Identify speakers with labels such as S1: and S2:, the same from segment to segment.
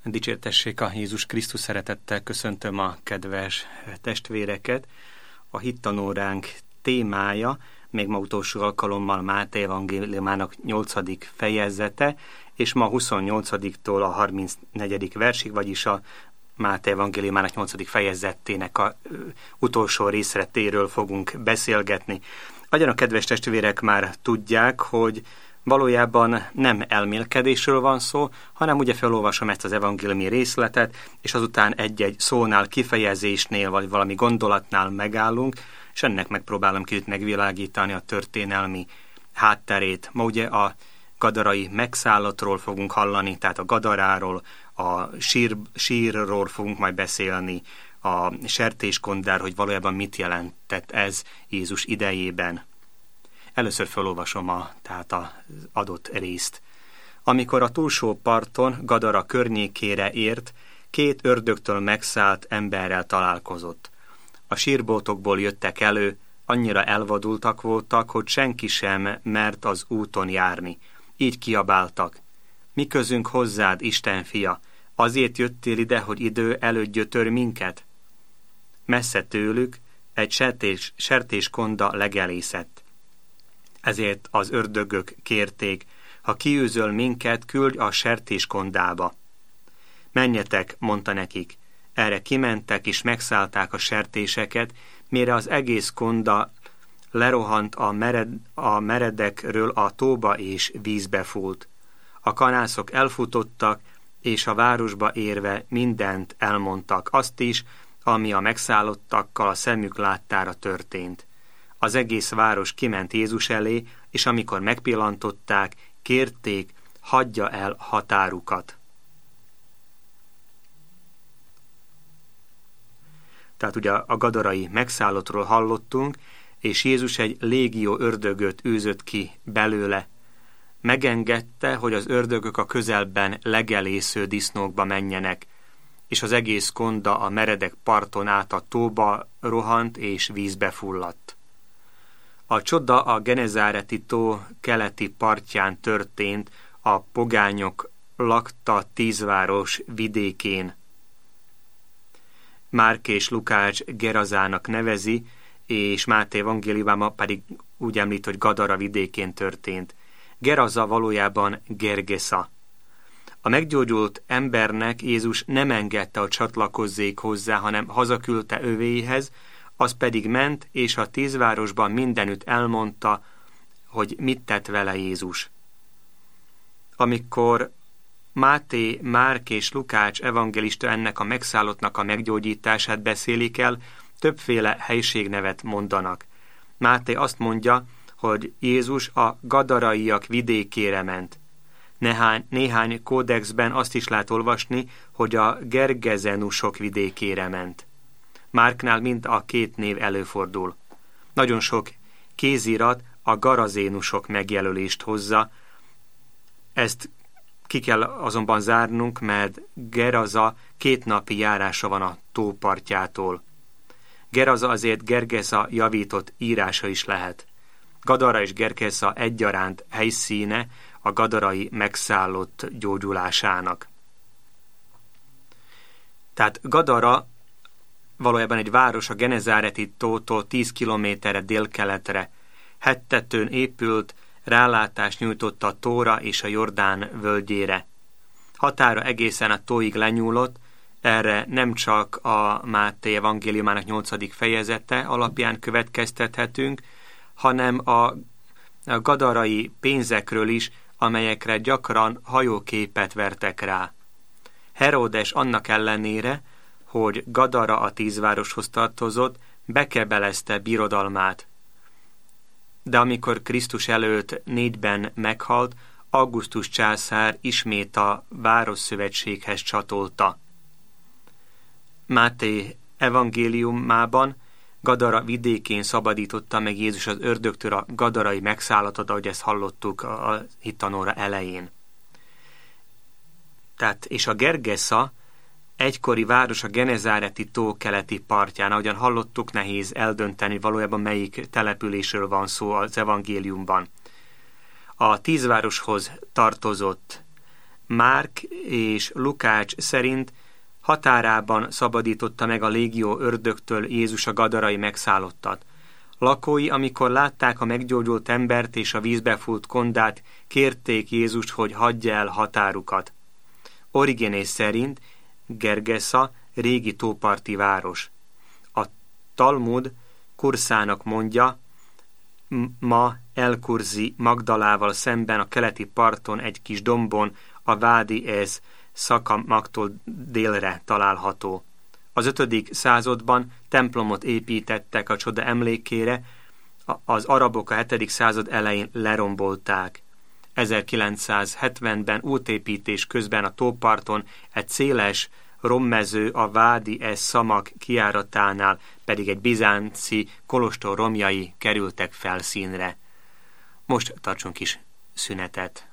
S1: Dicsértessék a Jézus Krisztus, szeretettel köszöntöm a kedves testvéreket. A hittanóránk témája még ma utolsó alkalommal Máté evangéliumának 8. fejezete, és ma 28-tól a 34. versig, vagyis a Máté evangéliumának 8. fejezetének a utolsó részletéről fogunk beszélgetni. Ahogyan a kedves testvérek már tudják, hogy valójában nem elmélkedésről van szó, hanem ugye felolvasom ezt az evangéliumi részletet, és azután egy-egy szónál, kifejezésnél, vagy valami gondolatnál megállunk, és ennek megpróbálom kicsit megvilágítani a történelmi hátterét. Ma ugye a gadarai megszállatról fogunk hallani, tehát a Gadaráról, a sírról fogunk majd beszélni, a sertéskondár, hogy valójában mit jelentett ez Jézus idejében. Először felolvasom tehát az adott részt. Amikor a túlsó parton, Gadara környékére ért, 2 ördögtől megszállt emberrel találkozott. A sírboltokból jöttek elő, annyira elvadultak voltak, hogy senki sem mert az úton járni. Így kiabáltak: mi közünk hozzád, Isten fia? Azért jöttél ide, hogy idő előtt gyötör minket? Messze tőlük egy sertéskonda legelészett. Ezért az ördögök kérték: ha kiűzöl minket, küldj a sertéskondába. Menjetek, mondta nekik. Erre kimentek és megszállták a sertéseket, mire az egész konda lerohant a meredekről a tóba és vízbe fúlt. A kanászok elfutottak, és a városba érve mindent elmondtak, azt is, ami a megszállottakkal a szemük láttára történt. Az egész város kiment Jézus elé, és amikor megpillantották, kérték, hagyja el határukat. Tehát ugye a gadarai megszállottról hallottunk, és Jézus egy légió ördögöt űzött ki belőle. Megengedte, hogy az ördögök a közelben legelésző disznókba menjenek, és az egész konda a meredek parton át a tóba rohant és vízbe fulladt. A csoda a Genezáreti tó keleti partján történt, a pogányok lakta 10 város vidékén. Márk és Lukács Gerazának nevezi, és Máté evangéliumában pedig úgy említ, hogy Gadara vidékén történt. Geraza valójában Gergesa. A meggyógyult embernek Jézus nem engedte, hogy csatlakozzék hozzá, hanem hazaküldte övéihez, az pedig ment, és a 10 városban mindenütt elmondta, hogy mit tett vele Jézus. Amikor Máté, Márk és Lukács evangélista ennek a megszállottnak a meggyógyítását beszélik el, többféle helységnevet mondanak. Máté azt mondja, hogy Jézus a gadaraiak vidékére ment. Néhány kódexben azt is lehet olvasni, hogy a gergezenusok vidékére ment. Márknál mind a 2 név előfordul. Nagyon sok kézirat a garazénusok megjelölést hozza. Ezt ki kell azonban zárnunk, mert Geraza 2 napi járása van a tópartjától. Geraza azért Gergesa javított írása is lehet. Gadara és Gergesa egyaránt helyszíne a gadarai megszállott gyógyulásának. Tehát Gadara valójában egy város a Genezáreti tótól 10 kilométerre délkeletre. Hegytetőn épült, rálátást nyújtott a tóra és a Jordán völgyére. Határa egészen a tóig lenyúlott, erre nem csak a Máté evangéliumának 8. fejezete alapján következtethetünk, hanem a gadarai pénzekről is, amelyekre gyakran hajóképet vertek rá. Heródes annak ellenére, hogy Gadara a 10 városhoz tartozott, bekebelezte birodalmát. De amikor Krisztus előtt 4-ben meghalt, Augustus császár ismét a városszövetséghez csatolta. Máté evangéliumában Gadara vidékén szabadította meg Jézus az ördögtől a gadarai megszállatot, ahogy ezt hallottuk a hittanóra elején. Tehát, és a Gergesa egykori város a Genezáreti tó keleti partján, ahogyan hallottuk, nehéz eldönteni valójában melyik településről van szó az evangéliumban. A 10 városhoz tartozott. Márk és Lukács szerint határában szabadította meg a légió ördögtől Jézus a gadarai megszállottat. Lakói, amikor látták a meggyógyult embert és a vízbe fúlt kondát, kérték Jézust, hogy hagyja el határukat. Origenész szerint Gergesa régi tóparti város. A Talmud Kurszának mondja, ma El-Kurzi Magdalával szemben a keleti parton egy kis dombon a Vádi ez Szakamaktól délre található. Az 5. században templomot építettek a csoda emlékére, az arabok a 7. század elején lerombolták. 1970-ben útépítés közben a tóparton egy széles rommező a Vádi ez Szamak kijáratánál pedig egy bizánci kolostor romjai kerültek felszínre. Most tartsunk is szünetet.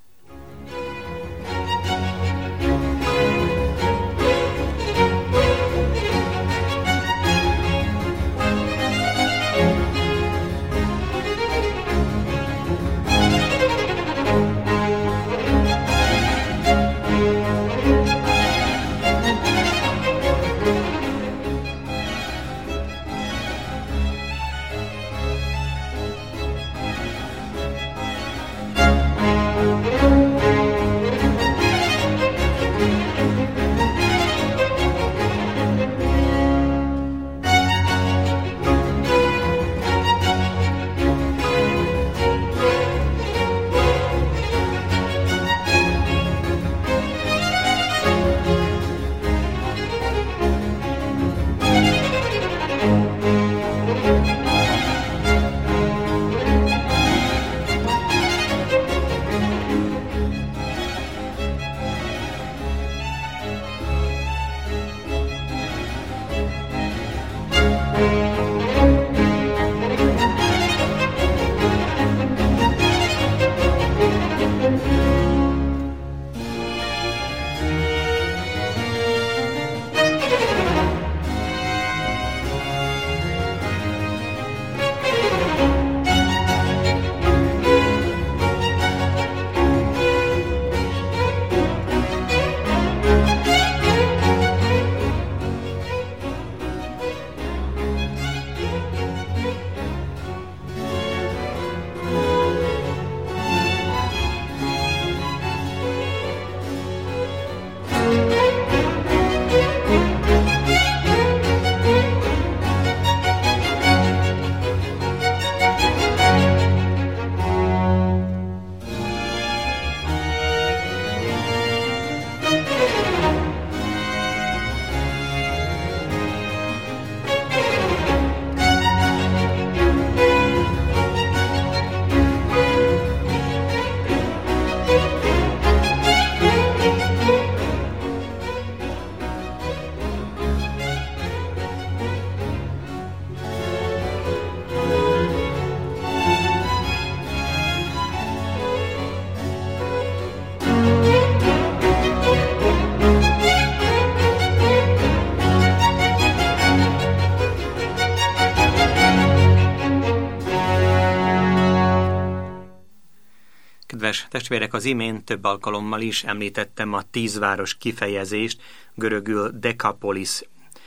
S1: Kedves testvérek, az imént több alkalommal is említettem a 10 város kifejezést, görögül Dekapolis.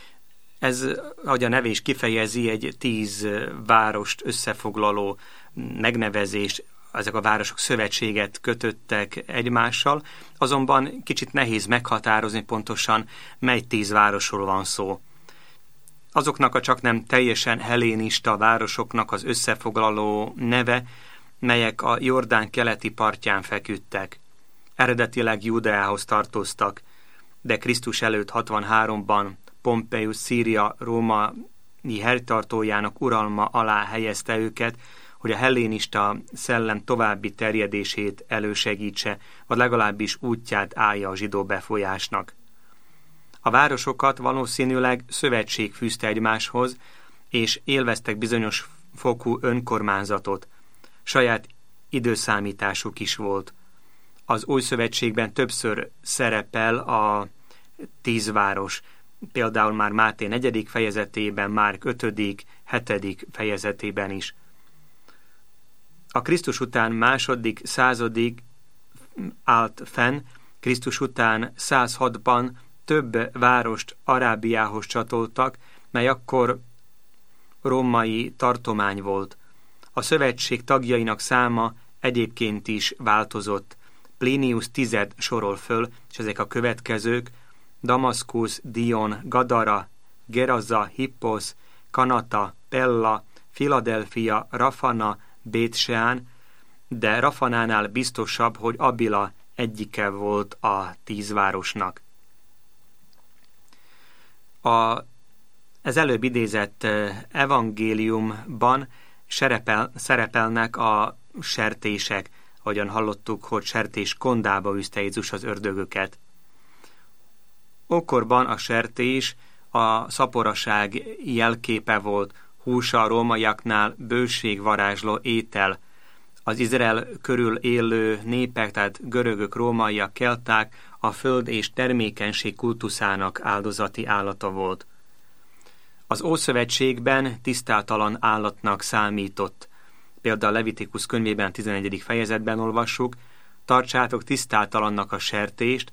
S1: Ez, ahogy a neve is kifejezi, egy 10 várost összefoglaló megnevezés, ezek a városok szövetséget kötöttek egymással, azonban kicsit nehéz meghatározni pontosan, mely 10 városról van szó. Azoknak a csaknem teljesen hellénista városoknak az összefoglaló neve, melyek a Jordán keleti partján feküdtek. Eredetileg Júdeához tartoztak, de Krisztus előtt 63-ban Pompeius Szíria római helytartójának uralma alá helyezte őket, hogy a hellénista szellem további terjedését elősegítse, vagy legalábbis útját állja a zsidó befolyásnak. A városokat valószínűleg szövetség fűzte egymáshoz, és élveztek bizonyos fokú önkormányzatot. Saját időszámításuk is volt. Az Új Szövetségben többször szerepel a 10 város, például már Máté 4. fejezetében, Márk 5., 7. fejezetében is. A Krisztus után 2. századig állt fenn Krisztus után 106-ban több várost Arábiához csatoltak, mely akkor római tartomány volt. A szövetség tagjainak száma egyébként is változott. Plinius 10 sorol föl, és ezek a következők: Damaszkusz, Dion, Gadara, Geraza, Hippos, Kanata, Pella, Filadelfia, Rafana, Bétseán, de Rafanánál biztosabb, hogy Abila egyike volt a 10 városnak. Az előbb idézett evangéliumban szerepelnek a sertések, ahogyan hallottuk, hogy sertés kondába űzte Jézus az ördögöket. Ókorban a sertés a szaporaság jelképe volt, húsa a rómaiaknál bőségvarázsló étel. Az Izrael körül élő népek, tehát görögök, rómaiak, kelták a föld és termékenység kultuszának áldozati állata volt. Az Ószövetségben tisztátalan állatnak számított. Például a Levitikus könyvében 11. fejezetben olvassuk: tartsátok tisztátalannak a sertést,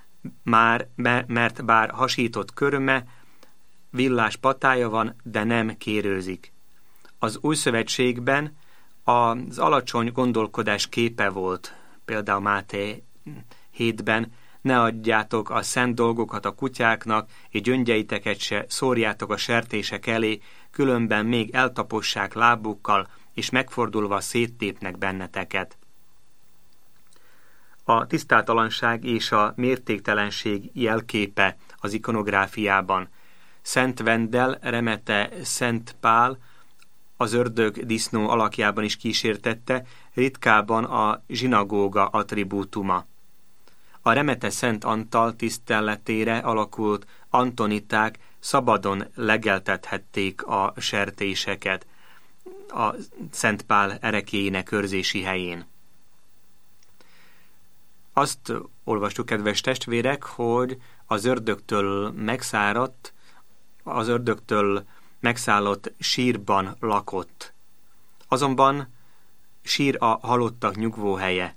S1: mert bár hasított körme, villás patája van, de nem kérőzik. Az Új Szövetségben az alacsony gondolkodás képe volt. Például Máté 7-ben: ne adjátok a szent dolgokat a kutyáknak, és gyöngyeiteket se szórjátok a sertések elé, különben még eltapossák lábukkal, és megfordulva széttépnek benneteket. A tisztátalanság és a mértéktelenség jelképe az ikonográfiában. Szent Vendel remete Szent Pál az ördög disznó alakjában is kísértette, ritkában a zsinagóga attribútuma. A remete Szent Antal tiszteletére alakult antoniták szabadon legeltethették a sertéseket a Szent Pál ereklyéinek őrzési helyén. Azt olvastuk, kedves testvérek, hogy az ördögtől megszállott sírban lakott. Azonban sír a halottak nyugvóhelye.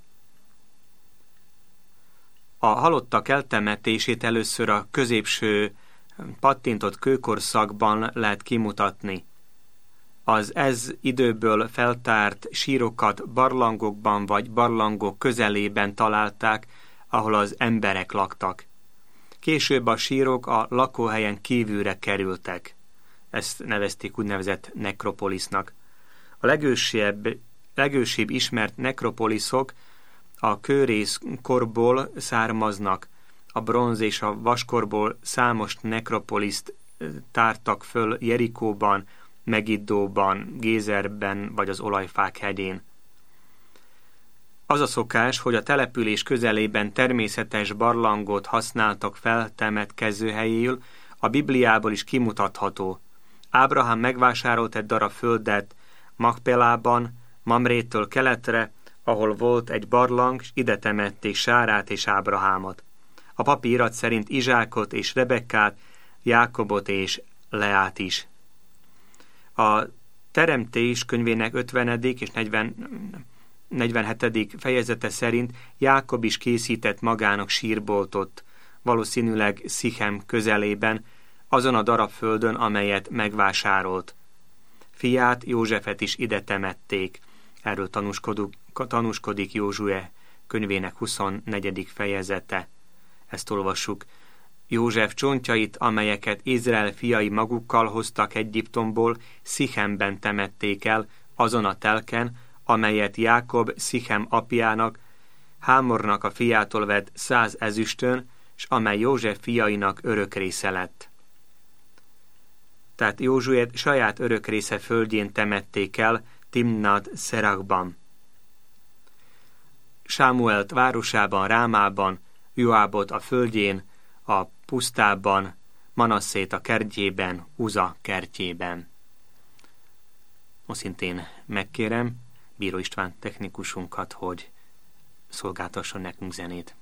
S1: A halottak eltemetését először a középső pattintott kőkorszakban lehet kimutatni. Az ez időből feltárt sírokat barlangokban vagy barlangok közelében találták, ahol az emberek laktak. Később a sírok a lakóhelyen kívülre kerültek. Ezt nevezték úgynevezett nekropolisznak. A legősibb ismert nekropoliszok a kőrészkorból származnak. A bronz és a vaskorból számos nekropoliszt tártak föl Jerikóban, Megiddóban, Gézerben vagy az Olajfák hegyén. Az a szokás, hogy a település közelében természetes barlangot használtak fel temetkezőhelyéül, a Bibliából is kimutatható. Ábrahám megvásárolt egy darab földet Makpelában, Mamrétől keletre, ahol volt egy barlang, és ide temették Sárát és Ábrahámot. A papírat szerint Izsákot és Rebekkát, Jákobot és Leát is. A Teremtés könyvének 50. és 47. fejezete szerint Jákob is készített magának sírboltot, valószínűleg Szichem közelében, azon a darab földön, amelyet megvásárolt. Fiát, Józsefet is ide temették. Erről tanúskodik Józsué könyvének 24. fejezete. Ezt olvassuk. József csontjait, amelyeket Izrael fiai magukkal hoztak Egyiptomból, Szichemben temették el, azon a telken, amelyet Jákob Szichem apjának, Hámornak a fiától vett 100 ezüstön, s amely József fiainak örökrésze lett. Tehát Józsuét saját örökrésze földjén temették el, Timnat Szerakban. Sámuelt városában, Rámában, Joábot a földjén, a pusztában, Manasszét a kertjében, Uza kertjében. Most szintén megkérem Bíró István technikusunkat, hogy szolgáltasson nekünk zenét.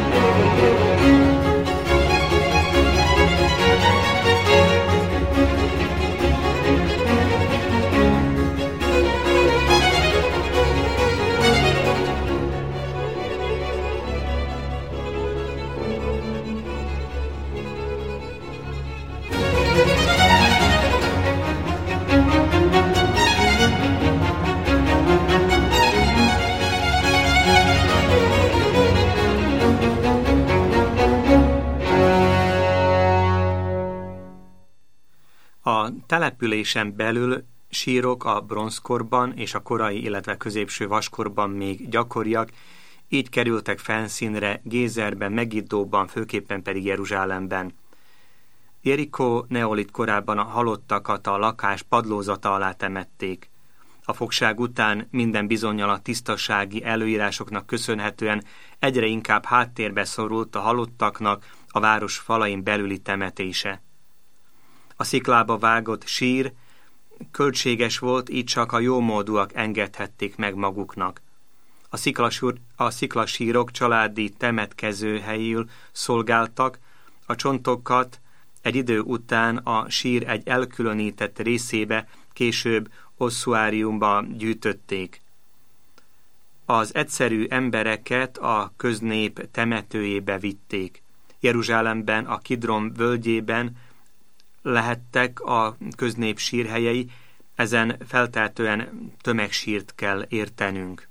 S1: A településen belül sírok a bronzkorban és a korai, illetve középső vaskorban még gyakoriak, így kerültek felszínre Gézerben, Megiddóban, főképpen pedig Jeruzsálemben. Jerikó neolit korában a halottakat a lakás padlózata alá temették. A fogság után minden bizonnyal a tisztasági előírásoknak köszönhetően egyre inkább háttérbe szorult a halottaknak a város falain belüli temetése. A sziklába vágott sír költséges volt, így csak a jómódúak engedhették meg maguknak. A sziklasírok családi temetkező helyül szolgáltak, a csontokat egy idő után a sír egy elkülönített részébe, később ossuáriumba gyűjtötték. Az egyszerű embereket a köznép temetőjébe vitték. Jeruzsálemben, a Kidron völgyében lehettek a köznép sírhelyei, ezen feltehetően tömegsírt kell értenünk.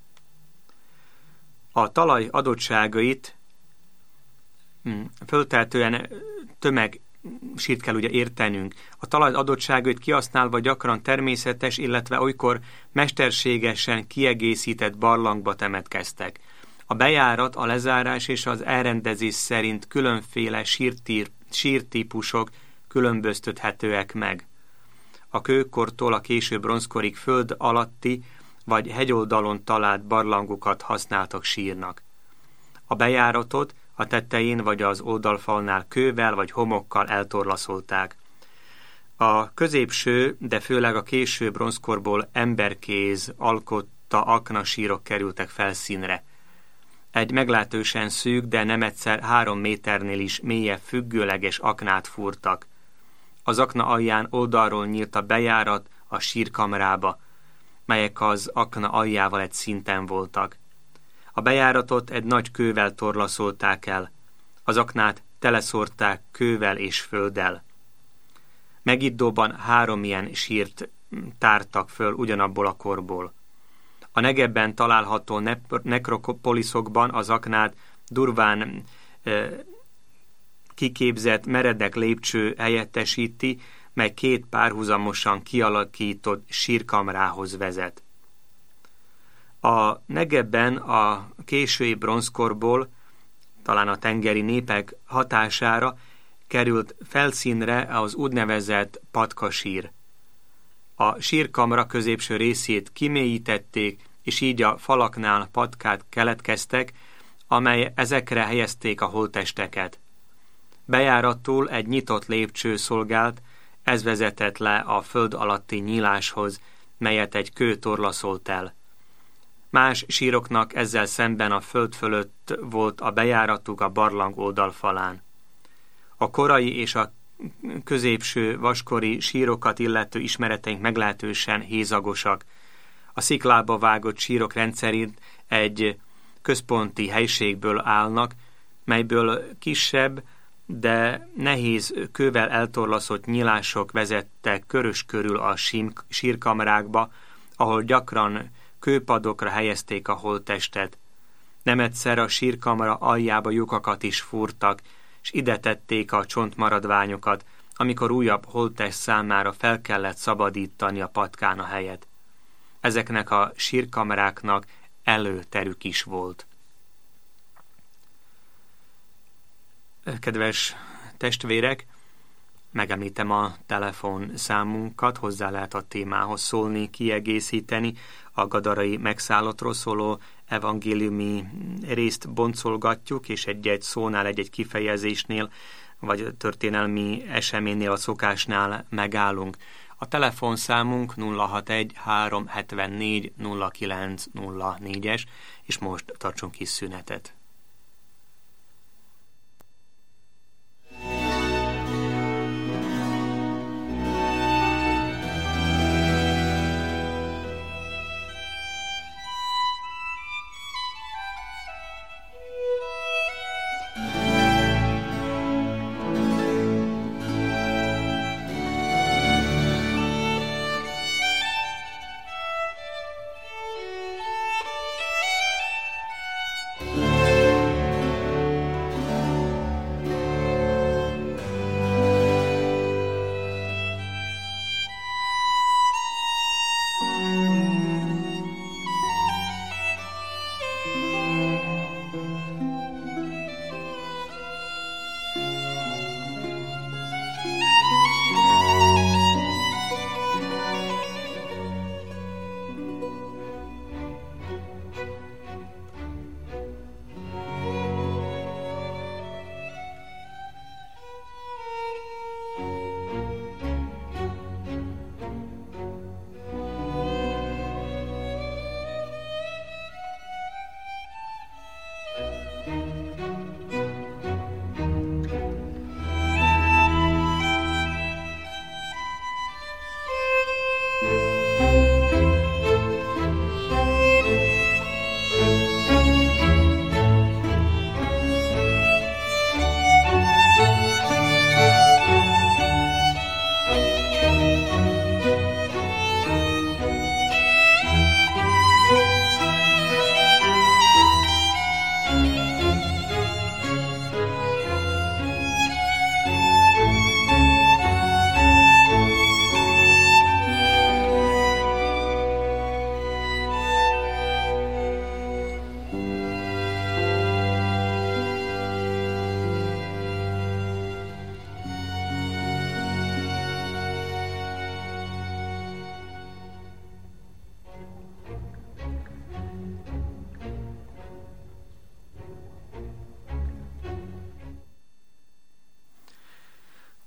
S1: A talaj adottságait feltehetően tömegsírt kell ugye értenünk. A talaj adottságait kihasználva gyakran természetes, illetve olykor mesterségesen kiegészített barlangba temetkeztek. A bejárat, a lezárás és az elrendezés szerint különféle sírtípusok különböztethetőek meg. A kőkortól a késő bronzkorig föld alatti vagy hegyoldalon talált barlangokat használtak sírnak. A bejáratot a tetején vagy az oldalfalnál kővel vagy homokkal eltorlaszolták. A középső, de főleg a késő bronzkorból emberkéz alkotta aknasírok kerültek felszínre. Egy meglehetősen szűk, de nem egyszer 3 méternél is mélyebb függőleges aknát fúrtak. Az akna alján oldalról nyílt a bejárat a sírkamrába, melyek az akna aljával egy szinten voltak. A bejáratot egy nagy kővel torlaszolták el, az aknát teleszórták kővel és földdel. Megiddóban 3 ilyen sírt tártak föl ugyanabból a korból. A Negebben található nekropoliszokban az aknát durván kiképzett meredek lépcső helyettesíti, mely 2 párhuzamosan kialakított sírkamrához vezet. A Negebben a késői bronzkorból, talán a tengeri népek hatására került felszínre az úgynevezett patkasír. A sírkamra középső részét kimélyítették, és így a falaknál patkák keletkeztek, amely ezekre helyezték a holttesteket. Bejárattól egy nyitott lépcső szolgált, ez vezetett le a föld alatti nyíláshoz, melyet egy kő torlaszolt el. Más síroknak ezzel szemben a föld fölött volt a bejáratuk a barlang oldalfalán. A korai és a középső vaskori sírokat illető ismereteink meglehetősen hézagosak. A sziklába vágott sírok rendszerint egy központi helységből állnak, melyből kisebb, de nehéz kővel eltorlaszott nyílások vezettek körös körül a sírkamrákba, ahol gyakran kőpadokra helyezték a holttestet. Nem egyszer a sírkamra aljába lyukakat is fúrtak, és ide tették a csontmaradványokat, amikor újabb holttest számára fel kellett szabadítani a patkán a helyet. Ezeknek a sírkamráknak előterük is volt. Kedves testvérek, megemlítem a telefonszámunkat, hozzá lehet a témához szólni, kiegészíteni, a gadarai megszállottról szóló evangéliumi részt boncolgatjuk, és egy-egy szónál, egy-egy kifejezésnél, vagy történelmi eseménynél, a szokásnál megállunk. A telefonszámunk 061 374 0904-es, és most tartsunk kis szünetet.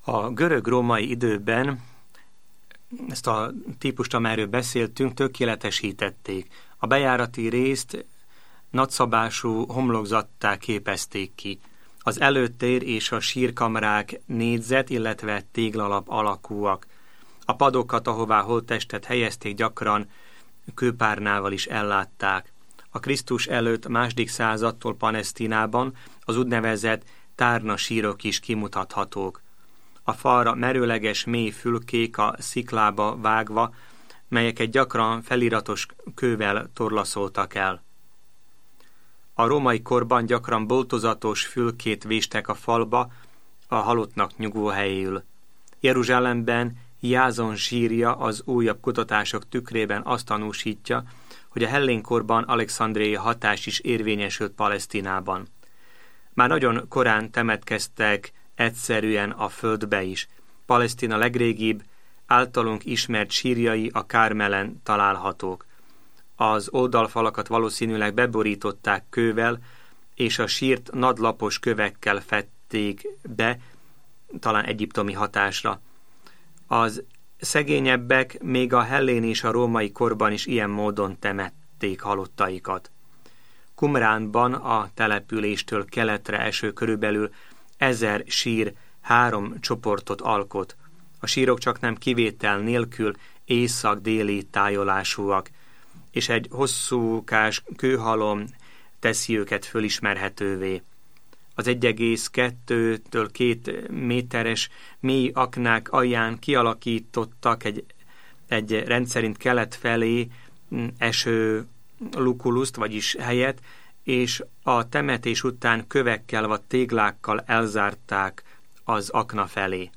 S1: A görög-római időben ezt a típust, amelyről beszéltünk, tökéletesítették. A bejárati részt nagyszabású homlokzattá képezték ki. Az előtér és a sírkamrák négyzet, illetve téglalap alakúak. A padokat, ahová holttestet helyezték, gyakran kőpárnával is ellátták. A Krisztus előtt II. Századtól Palesztinában az úgynevezett tárna sírok is kimutathatók. A falra merőleges mély fülkék a sziklába vágva, melyeket gyakran feliratos kővel torlaszoltak el. A római korban gyakran boltozatos fülkét véstek a falba a halottnak nyugvóhelyéül. Jeruzsálemben Jázon sírja az újabb kutatások tükrében azt tanúsítja, hogy a hellénkorban alexandriai hatás is érvényesült Palesztinában. Már nagyon korán temetkeztek egyszerűen a földbe is. Palesztina legrégibb, általunk ismert sírjai a Kármelen találhatók. Az oldalfalakat valószínűleg beborították kővel, és a sírt nadlapos kövekkel fedték be, talán egyiptomi hatásra. Az szegényebbek még a hellén és a római korban is ilyen módon temették halottaikat. Qumránban a településtől keletre eső körülbelül 1000 sír 3 csoportot alkot. A sírok csaknem kivétel nélkül észak-déli tájolásúak, és egy hosszúkás kőhalom teszi őket fölismerhetővé. Az 1,2-től 2 méteres mély aknák alján kialakítottak egy rendszerint kelet felé eső lukuluszt, vagyis helyet, és a temetés után kövekkel vagy téglákkal elzárták az akna felé.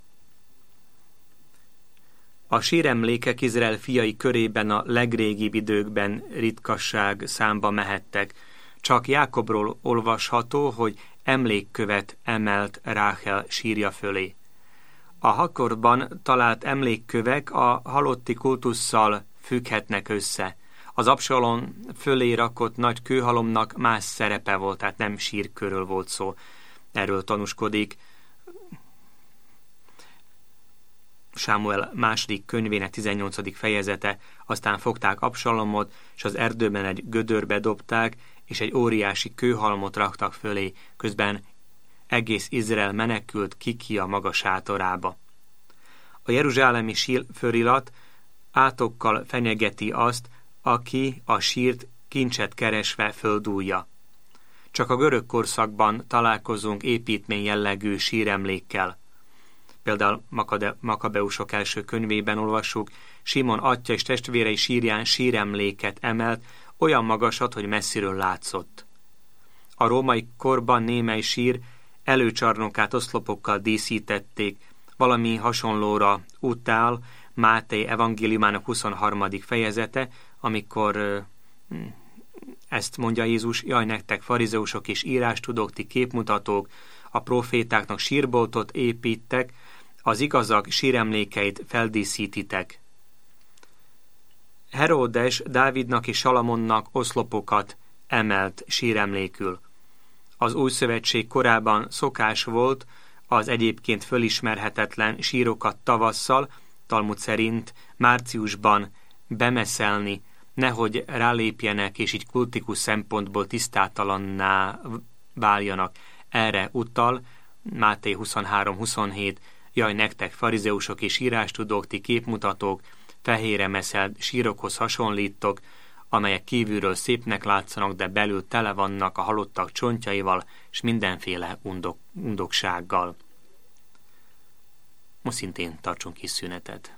S1: A síremlékek Izrael fiai körében a legrégibb időkben ritkasság számba mehettek. Csak Jákobról olvasható, hogy emlékkövet emelt Ráhel sírja fölé. A Hakorban talált emlékkövek a halotti kultusszal függhetnek össze. Az Absalom fölé rakott nagy kőhalomnak más szerepe volt, tehát nem sírkörről volt szó. Erről tanúskodik Sámuel második könyvének 18. fejezete. Aztán fogták Absalomot, és az erdőben egy gödörbe dobták, és egy óriási kőhalmot raktak fölé, közben egész Izrael menekült ki a maga sátorába. A jeruzsálemi sírfelirat átokkal fenyegeti azt, aki a sírt kincset keresve földúlja. Csak a görög korszakban találkozunk építmény jellegű síremlékkel. Például Makabeusok első könyvében olvassuk, Simon atya és testvérei sírján síremléket emelt, olyan magasat, hogy messziről látszott. A római korban némely sír előcsarnokát oszlopokkal díszítették, valami hasonlóra utál Máté evangéliumának 23. fejezete, amikor ezt mondja Jézus: jaj nektek, farizeusok és írástudók, ti képmutatók, a profétáknak sírboltot építek, az igazak síremlékeit feldíszítitek. Heródes Dávidnak és Salamonnak oszlopokat emelt síremlékül. Az új szövetség korában szokás volt az egyébként fölismerhetetlen sírokat tavasszal, Talmud szerint márciusban bemeszelni, nehogy rálépjenek, és így kultikus szempontból tisztátalanná váljanak. Erre utal Máté 23-27, jaj nektek, farizeusok és írástudók, ti képmutatók, fehérre meszelt sírokhoz hasonlítok, amelyek kívülről szépnek látszanak, de belül tele vannak a halottak csontjaival és mindenféle undoksággal. Most szintén tartsunk kis szünetet.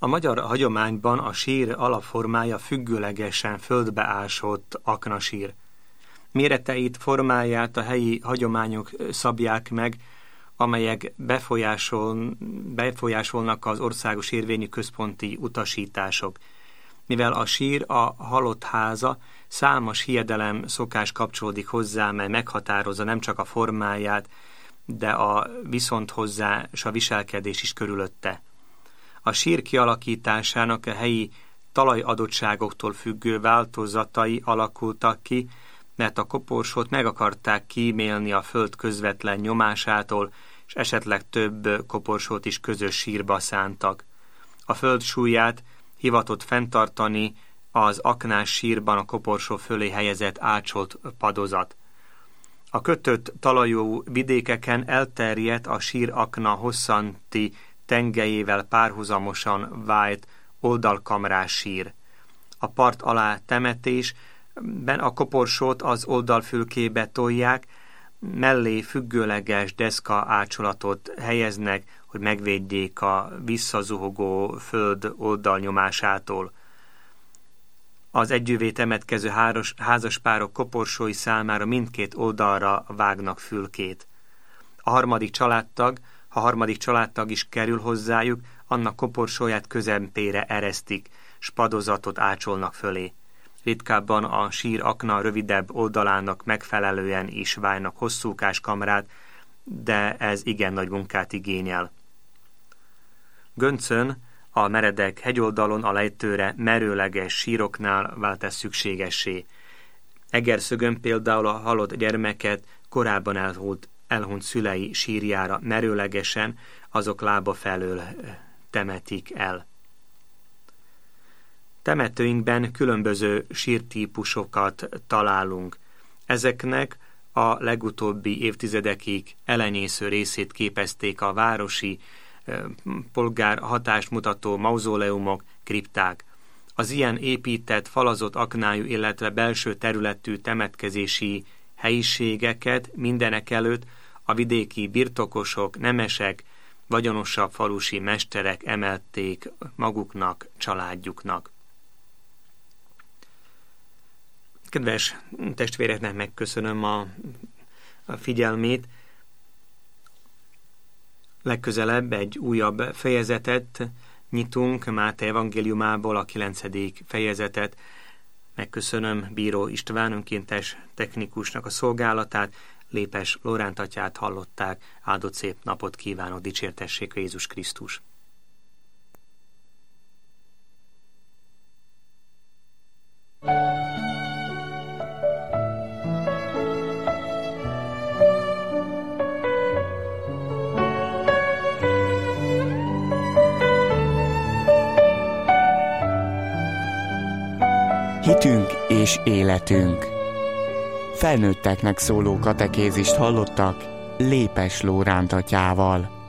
S1: A magyar hagyományban a sír alapformája függőlegesen földbe ásott aknasír. Méreteit, formáját a helyi hagyományok szabják meg, amelyek befolyásolnak az országos érvényű központi utasítások. Mivel a sír a halott háza, számos hiedelem szokás kapcsolódik hozzá, mely meghatározza nem csak a formáját, de a viszont hozzá és a viselkedés is körülötte. A sír kialakításának a helyi talajadottságoktól függő változatai alakultak ki, mert a koporsót meg akarták kímélni a föld közvetlen nyomásától, és esetleg több koporsót is közös sírba szántak. A föld súlyát hivatott fenntartani az aknás sírban a koporsó fölé helyezett ácsolt padozat. A kötött talajú vidékeken elterjedt a sírakna hosszanti tengelyével párhuzamosan vájt oldalkamrás sír. A part alá temetésben a koporsót az oldalfülkébe tolják, mellé függőleges deszka ácsolatot helyeznek, hogy megvédjék a visszazuhogó föld oldalnyomásától. Az együvé temetkező házaspárok koporsói számára mindkét oldalra vágnak fülkét. Ha harmadik családtag is kerül hozzájuk, annak koporsóját közepére eresztik, s padozatot ácsolnak fölé. Ritkábban a sír akna rövidebb oldalának megfelelően is vájnak hosszúkás kamrát, de ez igen nagy munkát igényel. Göncön, a meredek hegyoldalon a lejtőre merőleges síroknál vált ez szükségessé. Egerszögön például a halott gyermeket korábban elhunyt szülei sírjára merőlegesen, azok lába felől temetik el. Temetőinkben különböző sírtípusokat találunk. Ezeknek a legutóbbi évtizedekig elenyésző részét képezték a városi polgár hatást mutató mauzóleumok, kripták. Az ilyen épített, falazott aknájú, illetve belső területű temetkezési helyiségeket mindenekelőtt a vidéki birtokosok, nemesek, vagyonosabb falusi mesterek emelték maguknak, családjuknak. Kedves testvéreknek megköszönöm a figyelmét. Legközelebb egy újabb fejezetet nyitunk Máté evangéliumából, a 9. fejezetet. Megköszönöm Bíró István önkéntes technikusnak a szolgálatát, Lépes Lóránt atyát hallották. Áldott szép napot kívánok, dicsértessék Jézus Krisztus!
S2: Hitünk és életünk. Felnőtteknek szóló katekézist hallottak Lépes Lóránt atyával.